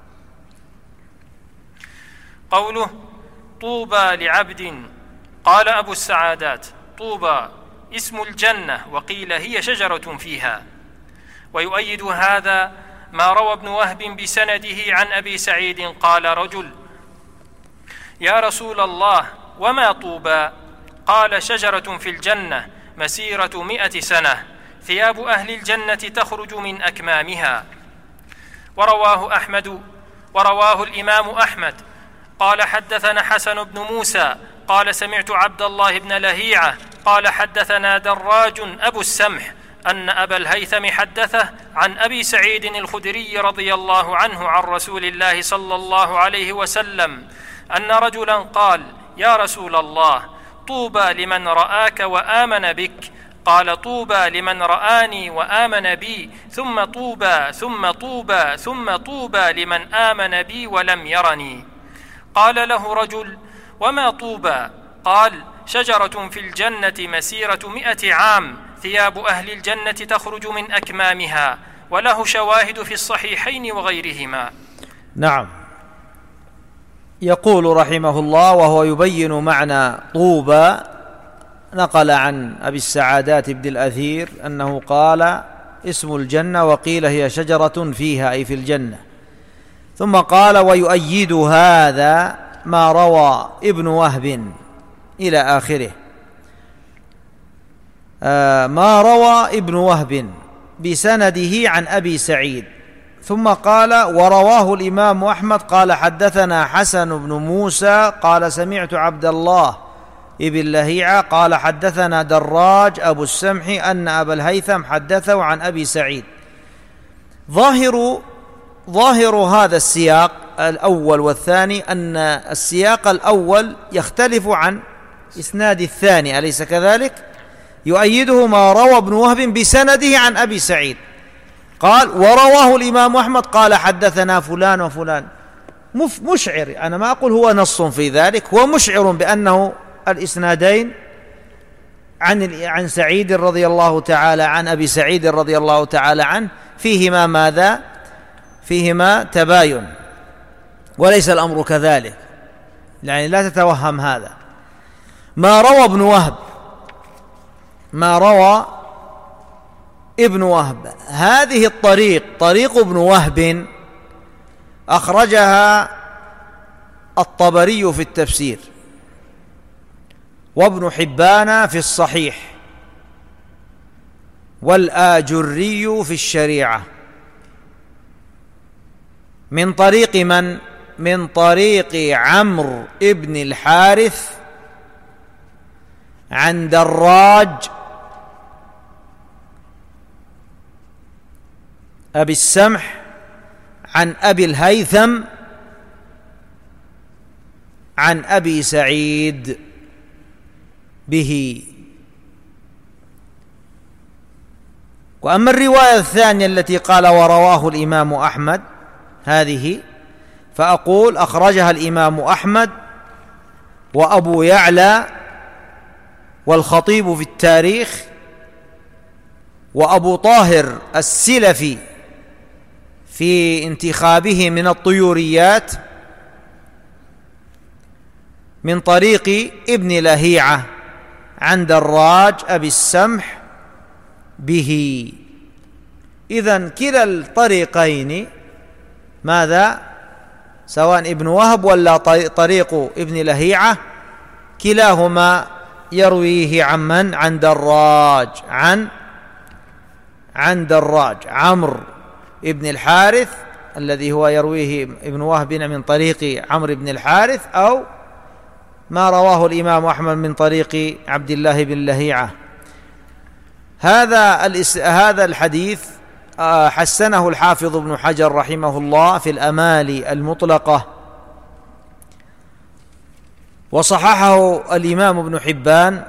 قوله: طوبى لعبد. قال أبو السعادات: طوبى اسم الجنة، وقيل هي شجرة فيها. ويؤيد هذا ما روى ابن وهب بسنده عن أبي سعيد قال رجل: يا رسول الله، وما طوبى؟ قال: شجرة في الجنة مسيرة مئة سنة، ثياب أهل الجنة تخرج من أكمامها. ورواه أحمد ورواه الإمام أحمد قال: حدثنا حسن بن موسى قال: سمعت عبد الله بن لهيعة قال: حدثنا دراج أبو السمح أن أبا الهيثم حدثه عن أبي سعيد الخدري رضي الله عنه عن رسول الله صلى الله عليه وسلم أن رجلا قال: يا رسول الله، طوبى لمن رآك وآمن بك. قال: طوبى لمن رآني وآمن بي، ثم طوبى ثم طوبى ثم طوبى لمن آمن بي ولم يرني. قال له رجل: وما طوبى؟ قال: شجرة في الجنة مسيرة مئة عام، ثياب أهل الجنة تخرج من أكمامها. وله شواهد في الصحيحين وغيرهما. نعم. يقول رحمه الله وهو يبين معنى طوبى، نقل عن أبي السعادات بن الأثير أنه قال: اسم الجنة، وقيل هي شجرة فيها، أي في الجنة. ثم قال: ويؤيد هذا ما روى ابن وهب إلى آخره. آه ما روى ابن وهب بسنده عن أبي سعيد. ثم قال: ورواه الإمام أحمد قال: حدثنا حسن بن موسى قال: سمعت عبد الله ابن لهيعة قال: حدثنا دراج أبو السمح أن أبا الهيثم حدثه عن أبي سعيد. ظاهر ظاهر هذا السياق الأول والثاني أن السياق الأول يختلف عن إسناد الثاني، أليس كذلك؟ يؤيده ما روى ابن وهب بسنده عن أبي سعيد، قال: ورواه الإمام أحمد قال: حدثنا فلان وفلان. مشعر، أنا ما أقول هو نص في ذلك، هو مشعر بأنه الإسنادين عن عن سعيد رضي الله تعالى عن أبي سعيد رضي الله تعالى عنه فيهما ماذا؟ فيهما تباين، وليس الأمر كذلك، يعني لا تتوهم هذا. ما روى ابن وهب ما روى ابن وهب هذه الطريق، طريق ابن وهب، أخرجها الطبري في التفسير، وابن حبان في الصحيح، والآجري في الشريعة. من طريق من؟ من طريق عمرو ابن الحارث عن دراج أبي السمح عن أبي الهيثم عن أبي سعيد به. وأما الرواية الثانية التي قال ورواه الإمام أحمد هذه، فأقول أخرجها الإمام أحمد وأبو يعلى والخطيب في التاريخ وأبو طاهر السلفي في انتخابه من الطيوريات من طريق ابن لهيعة عن دراج أبي السمح به. إذن كلا الطريقين ماذا؟ سواء ابن وهب ولا طريق ابن لهيعة كلاهما يرويه عن من؟ عن دراج عن عن دراج عمرو ابن الحارث الذي هو يرويه ابن وهب من طريق عمرو بن الحارث، أو ما رواه الإمام أحمد من طريق عبد الله بن لهيعة. هذا هذا الحديث حسنه الحافظ ابن حجر رحمه الله في الأمال المطلقة، وصححه الإمام ابن حبان،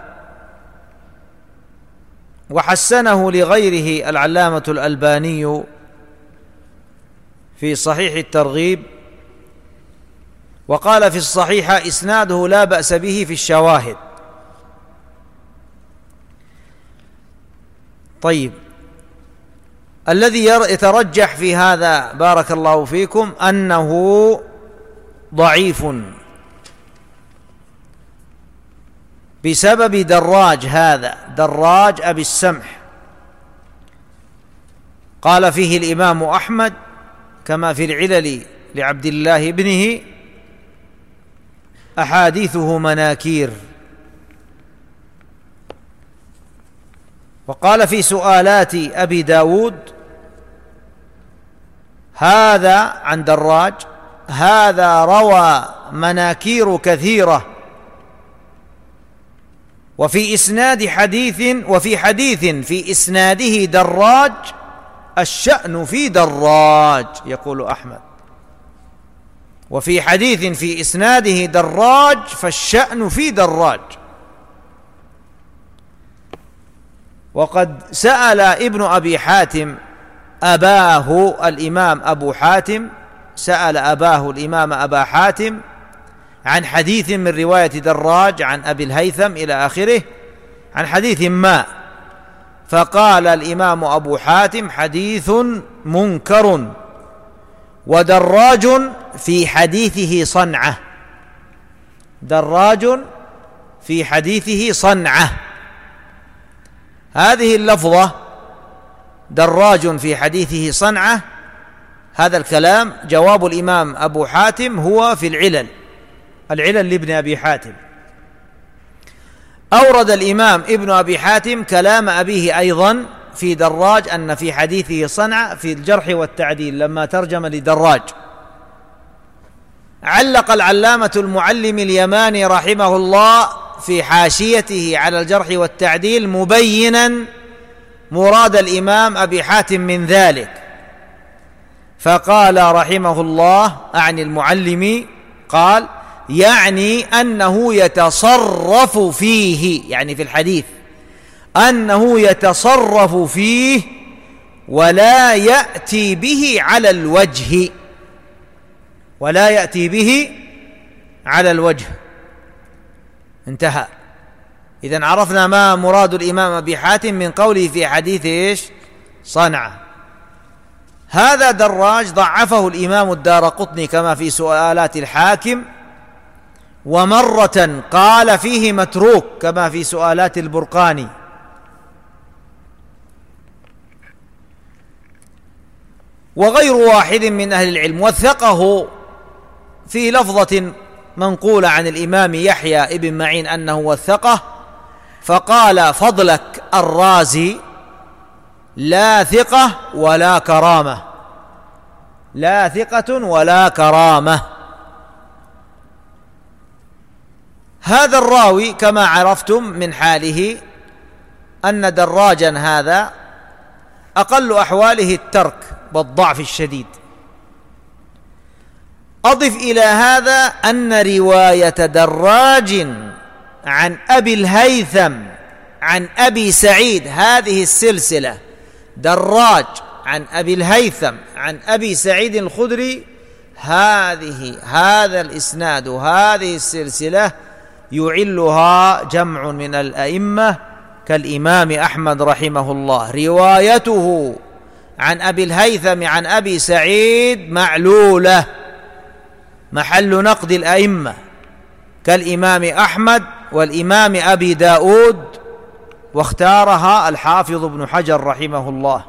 وحسنه لغيره العلامة الألباني في صحيح الترغيب، وقال في الصحيح إسناده لا بأس به في الشواهد. طيب، الذي يترجح في هذا بارك الله فيكم أنه ضعيف بسبب دراج هذا، دراج أبي السمح. قال فيه الإمام أحمد كما في العلل لعبد الله ابنه أحاديثه مناكير. وقال في سؤالات أبي داود هذا عن دراج هذا روى مناكير كثيرة، وفي إسناد حديث وفي حديث في إسناده دراج الشأن في دراج، يقول أحمد، وفي حديث في إسناده دراج فالشأن في دراج. وقد سأل ابن أبي حاتم أباه الإمام أبو حاتم، سأل أباه الإمام أبا حاتم عن حديث من رواية دراج عن أبي الهيثم إلى آخره، عن حديث ما، فقال الإمام أبو حاتم حديث منكر ودراج في حديثه صنعة، دراج في حديثه صنعة. هذه اللفظة دراج في حديثه صنعة، هذا الكلام جواب الإمام أبو حاتم هو في العلل، العلل لابن أبي حاتم. أورد الإمام ابن أبي حاتم كلام أبيه أيضا في دراج أن في حديثه صنعة في الجرح والتعديل لما ترجم لدراج. علق العلامة المعلم اليماني رحمه الله في حاشيته على الجرح والتعديل مبينا مراد الإمام أبي حاتم من ذلك، فقال رحمه الله عن المعلم قال يعني أنه يتصرف فيه، يعني في الحديث أنه يتصرف فيه ولا يأتي به على الوجه، ولا يأتي به على الوجه. انتهى. إذن عرفنا ما مراد الإمام أبي حاتم من قوله في حديث إيش؟ صنعة. هذا دراج ضعفه الإمام الدارقطني كما في سؤالات الحاكم، ومرة قال فيه متروك كما في سؤالات البرقاني. وغير واحد من أهل العلم وثقه في لفظة منقولة عن الإمام يحيى ابن معين أنه وثقه، فقال فضلك الرازي لا ثقة ولا كرامة، لا ثقة ولا كرامة. هذا الراوي كما عرفتم من حاله أن دراجا هذا أقل أحواله الترك والضعف الشديد. أضف إلى هذا أن رواية دراج عن أبي الهيثم عن أبي سعيد، هذه السلسلة دراج عن أبي الهيثم عن أبي سعيد الخدري، هذه هذا الإسناد وهذه السلسلة يعلها جمع من الأئمة كالإمام أحمد رحمه الله. روايته عن أبي الهيثم عن أبي سعيد معلولة، محل نقد الأئمة كالإمام أحمد والإمام أبي داود، واختارها الحافظ ابن حجر رحمه الله.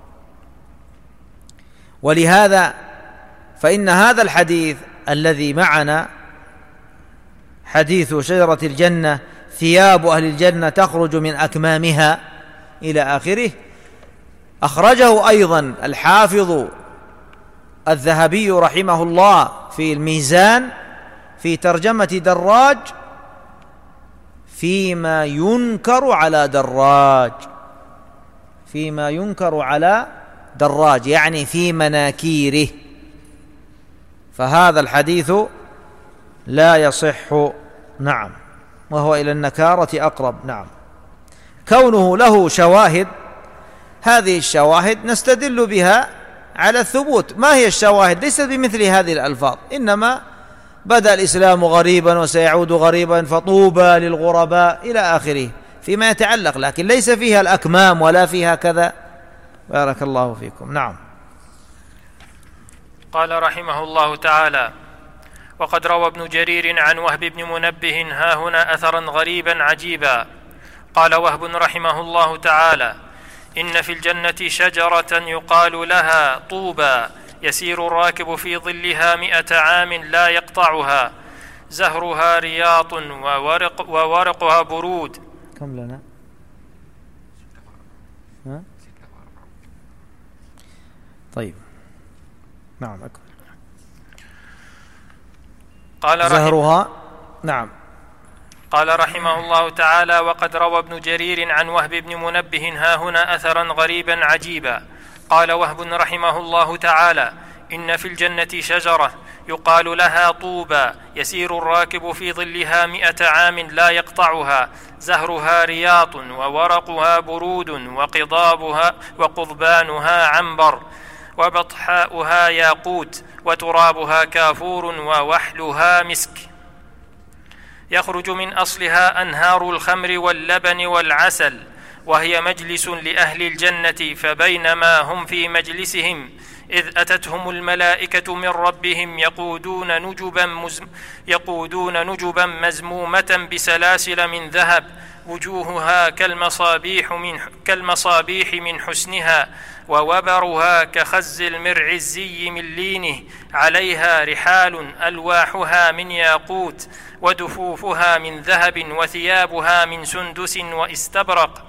ولهذا فإن هذا الحديث الذي معنا، حديث شجرة الجنة ثياب أهل الجنة تخرج من أكمامها إلى آخره، أخرجه أيضا الحافظ الذهبي رحمه الله في الميزان في ترجمة دراج فيما ينكر على دراج، فيما ينكر على دراج يعني في مناكيره، فهذا الحديث لا يصح. نعم، وهو إلى النكارة أقرب. نعم، كونه له شواهد، هذه الشواهد نستدل بها على الثبوت. ما هي الشواهد؟ ليست بمثل هذه الألفاظ، إنما بدأ الإسلام غريبا وسيعود غريبا فطوبى للغرباء إلى آخره فيما يتعلق، لكن ليس فيها الأكمام ولا فيها كذا. بارك الله فيكم. نعم. قال رحمه الله تعالى: وقد روى ابن جرير عن وهب بن منبه ها هنا أثرا غريبا عجيبا. قال وهب رحمه الله تعالى: إن في الجنة شجرة يقال لها طوبى، يسير الراكب في ظلها مئة عام لا يقطعها، زهرها رياط وورق وورقها برود. كم لنا؟ ها؟ طيب، نعم أكمل. قال زهرها. نعم. قال رحمه الله تعالى: وقد روى ابن جرير عن وهب بن منبه ها هنا أثرا غريبا عجيبا. قال وهب رحمه الله تعالى: إن في الجنة شجرة يقال لها طوبى، يسير الراكب في ظلها مئة عام لا يقطعها، زهرها رياط وورقها برود وقضابها وقضبانها عنبر وبطحاؤها ياقوت وترابها كافور ووحلها مسك، يخرج من أصلها أنهار الخمر واللبن والعسل، وهي مجلس لأهل الجنة. فبينما هم في مجلسهم إذ أتتهم الملائكة من ربهم يقودون نجبا, مزم يقودون نجبا مزمومة بسلاسل من ذهب، وجوهها كالمصابيح من, كالمصابيح من حسنها، ووبرها كخز المرعزي من لينه، عليها رحال ألواحها من ياقوت، ودفوفها من ذهب، وثيابها من سندس واستبرق،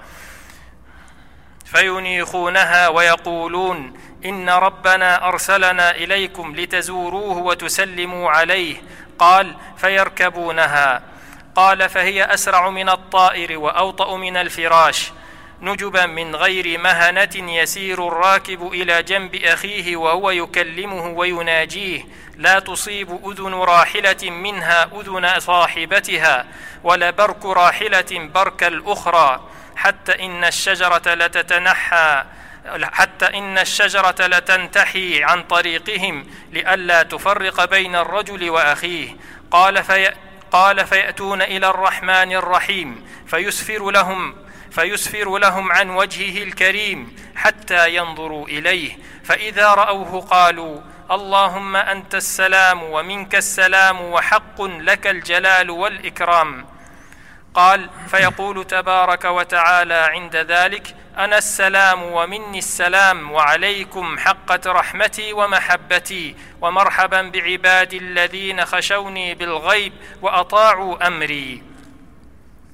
فينيخونها ويقولون: إن ربنا أرسلنا إليكم لتزوروه وتسلموا عليه. قال: فيركبونها. قال: فهي أسرع من الطائر وأوطأ من الفراش، نجبا من غير مهنة، يسير الراكب إلى جنب أخيه وهو يكلمه ويناجيه، لا تصيب أذن راحلة منها أذن صاحبتها، ولا برك راحلة برك الأخرى، حتى إن الشجرة لتتنحى حتى إن الشجرة لتنتحي عن طريقهم لئلا تفرق بين الرجل وأخيه. قال, في قال فيأتون إلى الرحمن الرحيم فيسفر لهم فيسفر لهم عن وجهه الكريم حتى ينظروا إليه، فإذا رأوه قالوا: اللهم أنت السلام ومنك السلام وحق لك الجلال والإكرام. قال: فيقول تبارك وتعالى عند ذلك: أنا السلام ومني السلام، وعليكم حقت رحمتي ومحبتي، ومرحبا بعبادي الذين خشوني بالغيب وأطاعوا أمري.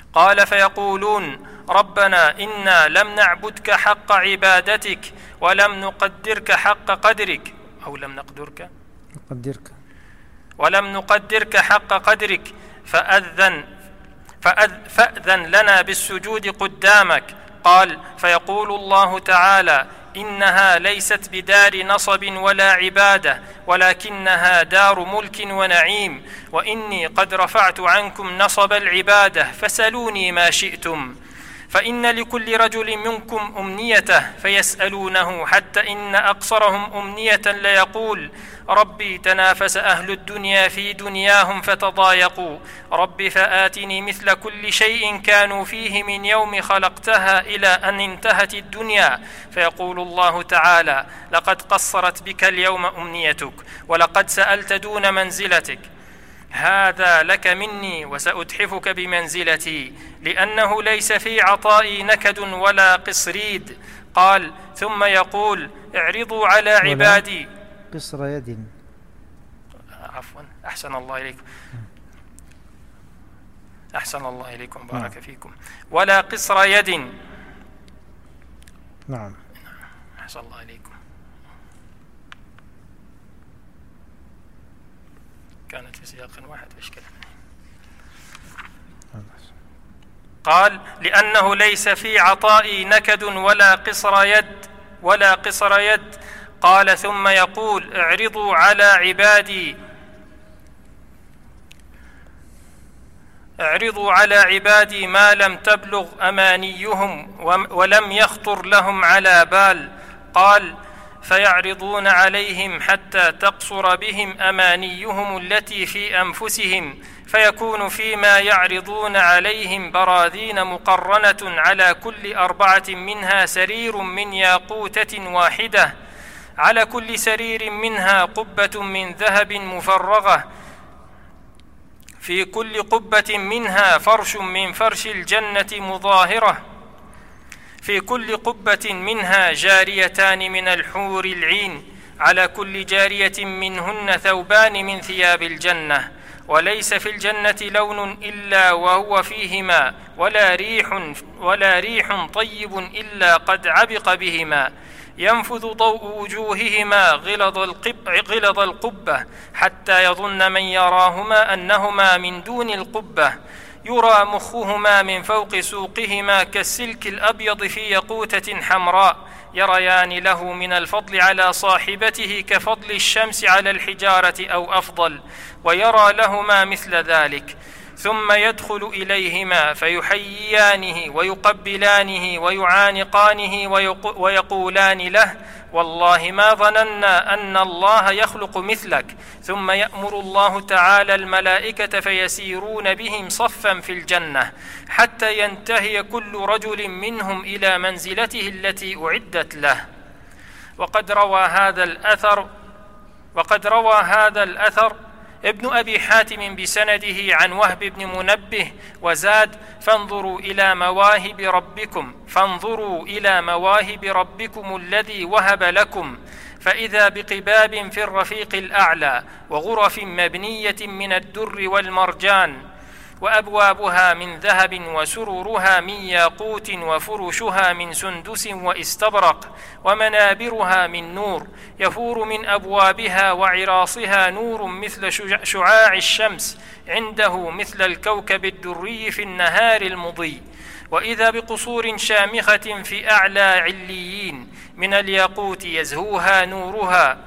قال: فيقولون: ربنا إنا لم نعبدك حق عبادتك ولم نقدرك حق قدرك أو لم نقدرك نقدرك ولم نقدرك حق قدرك فأذن فأذ فأذن لنا بالسجود قدامك. قال: فيقول الله تعالى: إنها ليست بدار نصب ولا عبادة ولكنها دار ملك ونعيم، وإني قد رفعت عنكم نصب العبادة فسلوني ما شئتم. فإن لكل رجل منكم أمنيته فيسألونه، حتى إن أقصرهم أمنية ليقول: ربي تنافس أهل الدنيا في دنياهم فتضايقوا، ربي فآتني مثل كل شيء كانوا فيه من يوم خلقتها إلى أن انتهت الدنيا. فيقول الله تعالى: لقد قصرت بك اليوم أمنيتك، ولقد سألت دون منزلتك، هذا لك مني وسأتحفك بمنزلتي، لأنه ليس في عطائي نكد ولا قصريد. قال: ثم يقول: اعرضوا على عبادي قصر يد عفوا أحسن الله إليكم أحسن الله إليكم بارك نعم. فيكم ولا قصر يد. نعم أحسن الله إليكم. كانت في سياق واحد وإشكال. قال: لأنه ليس في عطائي نكد ولا قصر يد ولا قصر يد. قال: ثم يقول: اعرضوا على عبادي اعرضوا على عبادي ما لم تبلغ أمانيهم ولم يخطر لهم على بال. قال: فيعرضون عليهم حتى تقصر بهم أمانيهم التي في أنفسهم، فيكون فيما يعرضون عليهم براذين مقرنة على كل أربعة منها سرير من ياقوتة واحدة، على كل سرير منها قبة من ذهب مفرغة، في كل قبة منها فرش من فرش الجنة مظاهرة، في كل قبة منها جاريتان من الحور العين، على كل جارية منهن ثوبان من ثياب الجنة، وليس في الجنة لون إلا وهو فيهما، ولا ريح ولا ريح طيب إلا قد عبق بهما، ينفذ ضوء وجوههما غلظ القب غلظ القبة، حتى يظن من يراهما أنهما من دون القبة، يرى مخهما من فوق سوقهما كالسلك الأبيض في يقوتة حمراء، يريان له من الفضل على صاحبته كفضل الشمس على الحجارة أو أفضل، ويرى لهما مثل ذلك. ثم يدخل إليهما فيحييانه ويقبلانه ويعانقانه ويقولان له: والله ما ظننا أن الله يخلق مثلك. ثم يأمر الله تعالى الملائكة فيسيرون بهم صفا في الجنة، حتى ينتهي كل رجل منهم إلى منزلته التي أعدت له. وقد روى هذا الأثر وقد روى هذا الأثر ابن أبي حاتم بسنده عن وهب بن منبه، وزاد: فانظروا إلى مواهب ربكم فانظروا إلى مواهب ربكم الذي وهب لكم، فإذا بقباب في الرفيق الأعلى، وغرف مبنية من الدر والمرجان، وأبوابها من ذهب، وسررها من ياقوت، وفرشها من سندس واستبرق، ومنابرها من نور، يفور من أبوابها وعراصها نور مثل شعاع الشمس، عنده مثل الكوكب الدري في النهار المضي. وإذا بقصور شامخة في أعلى عليين من الياقوت يزهوها نورها،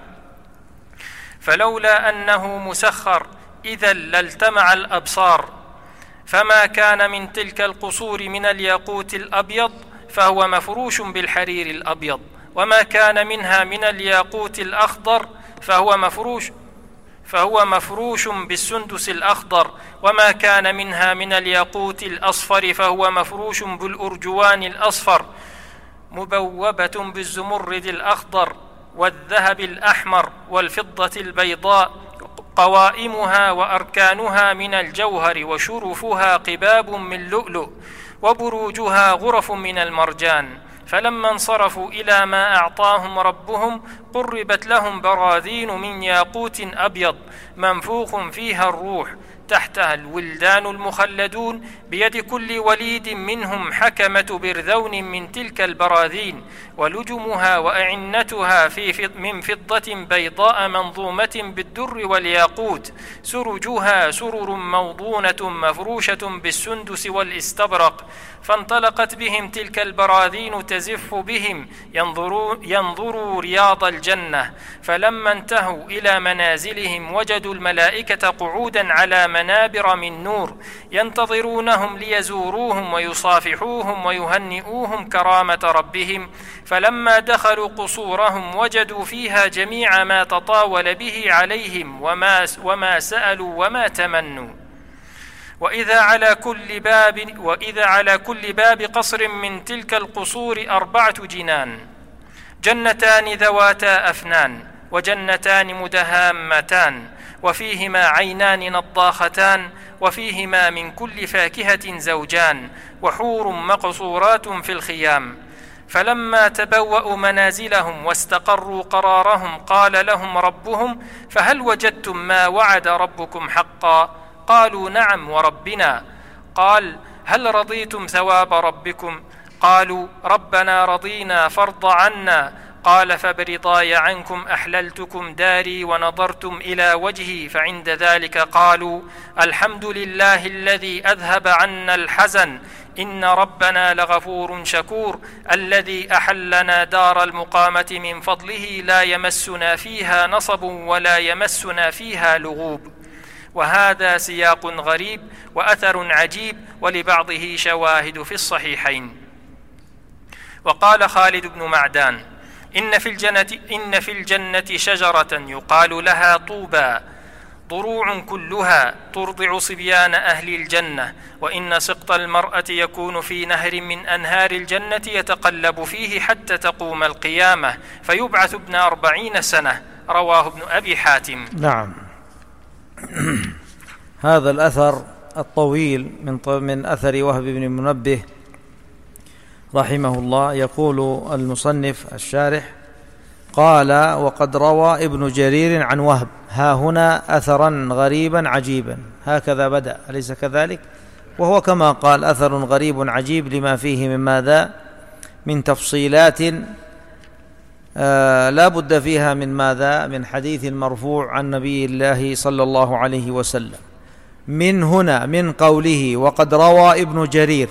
فلولا أنه مسخر إذا لالتمع الأبصار. فما كان من تلك القصور من الياقوت الأبيض فهو مفروش بالحرير الأبيض، وما كان منها من الياقوت الأخضر فهو مفروش فهو مفروش بالسندس الأخضر، وما كان منها من الياقوت الأصفر فهو مفروش بالأرجوان الأصفر، مبوبة بالزمرد الأخضر والذهب الأحمر والفضة البيضاء، قوائمها وأركانها من الجوهر، وشرفها قباب من لؤلؤ، وبروجها غرف من المرجان. فلما انصرفوا إلى ما أعطاهم ربهم قربت لهم براذين من ياقوت أبيض منفوخ فيها الروح، تحتها الولدان المخلدون بيد كل وليد منهم حكمة برذون من تلك البراذين، ولجمها وأعنتها في من فضة بيضاء منظومة بالدر والياقوت، سرجها سرر موضونة مفروشة بالسندس والاستبرق. فانطلقت بهم تلك البراذين تزف بهم ينظروا, ينظروا رياض الجنة. فلما انتهوا إلى منازلهم وجدوا الملائكة قعودا على منابر من نور ينتظرونهم ليزوروهم ويصافحوهم ويهنئوهم كرامة ربهم. فلما دخلوا قصورهم وجدوا فيها جميع ما تطاول به عليهم وما, وما سألوا وما تمنوا. وإذا على كل باب وإذا على كل باب قصر من تلك القصور أربعة جنان، جنتان ذواتا أفنان، وجنتان مدهامتان، وفيهما عينان نضاختان، وفيهما من كل فاكهة زوجان، وحور مقصورات في الخيام. فلما تبوأوا منازلهم واستقروا قرارهم قال لهم ربهم: فهل وجدتم ما وعد ربكم حقا؟ قالوا: نعم وربنا. قال: هل رضيتم ثواب ربكم؟ قالوا: ربنا رضينا فارض عنا. قال: فبرضاي عنكم أحللتكم داري ونظرتم إلى وجهي. فعند ذلك قالوا: الحمد لله الذي أذهب عنا الحزن، إن ربنا لغفور شكور، الذي أحلنا دار المقامة من فضله لا يمسنا فيها نصب ولا يمسنا فيها لغوب. وهذا سياق غريب وأثر عجيب، ولبعضه شواهد في الصحيحين. وقال خالد بن معدان: إن في الجنة, إن في الجنة شجرة يقال لها طوبى، ضروع كلها ترضع صبيان أهل الجنة، وإن سقط المرأة يكون في نهر من أنهار الجنة يتقلب فيه حتى تقوم القيامة، فيبعث ابن أربعين سنة. رواه ابن أبي حاتم. نعم. هذا الأثر الطويل من من أثر وهب بن منبه رحمه الله. يقول المصنف الشارح: قال: وقد روى ابن جرير عن وهب، ها هنا أثرا غريبا عجيبا. هكذا بدأ، أليس كذلك؟ وهو كما قال أثر غريب عجيب لما فيه من ماذا؟ من تفصيلات آه لا بد فيها من ماذا؟ من حديث مرفوع عن نبي الله صلى الله عليه وسلم. من هنا من قوله وقد روى ابن جرير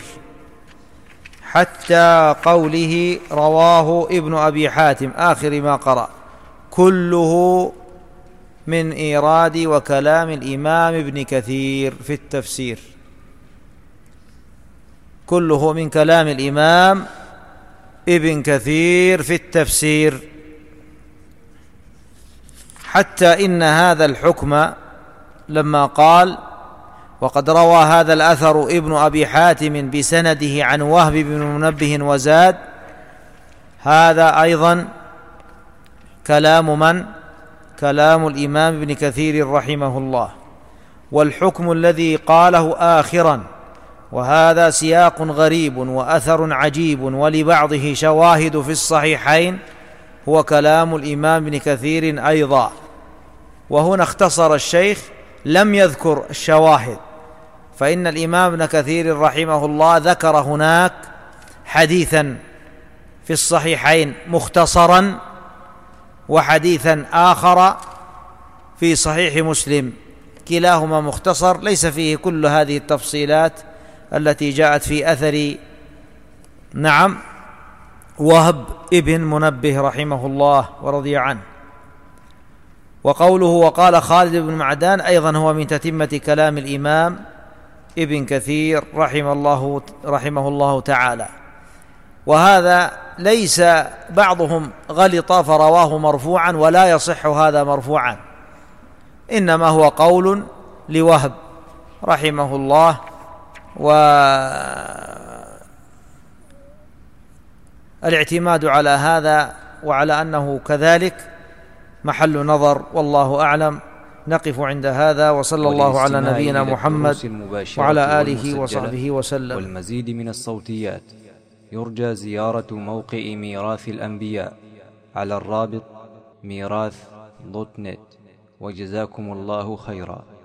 حتى قوله رواه ابن أبي حاتم آخر ما قرأ، كله من إيراد وكلام الإمام ابن كثير في التفسير، كله من كلام الإمام ابن كثير في التفسير. حتى إن هذا الحكم لما قال وقد روى هذا الأثر ابن أبي حاتم بسنده عن وهب بن منبه وزاد، هذا أيضا كلام من؟ كلام الإمام ابن كثير رحمه الله. والحكم الذي قاله آخرا وهذا سياق غريب وأثر عجيب ولبعضه شواهد في الصحيحين هو كلام الإمام ابن كثير أيضا. وهنا اختصر الشيخ، لم يذكر الشواهد، فإن الإمام ابن كثير رحمه الله ذكر هناك حديثا في الصحيحين مختصرا وحديثا آخر في صحيح مسلم، كلاهما مختصر ليس فيه كل هذه التفصيلات التي جاءت في أثر نعم وهب ابن منبه رحمه الله ورضي عنه. وقوله وقال خالد بن معدان أيضا هو من تتمة كلام الإمام ابن كثير رحمه الله, رحمه الله تعالى. وهذا ليس بعضهم غلط فرواه مرفوعا ولا يصح هذا مرفوعا، إنما هو قول لوهب رحمه الله، والاعتماد على هذا وعلى أنه كذلك محل نظر، والله أعلم. نقف عند هذا، وصلى الله على نبينا محمد وعلى آله وصحبه وسلم. والمزيد من الصوتيات يرجى زيارة موقع ميراث الأنبياء على الرابط ميراث دوت نت. وجزاكم الله خيرا.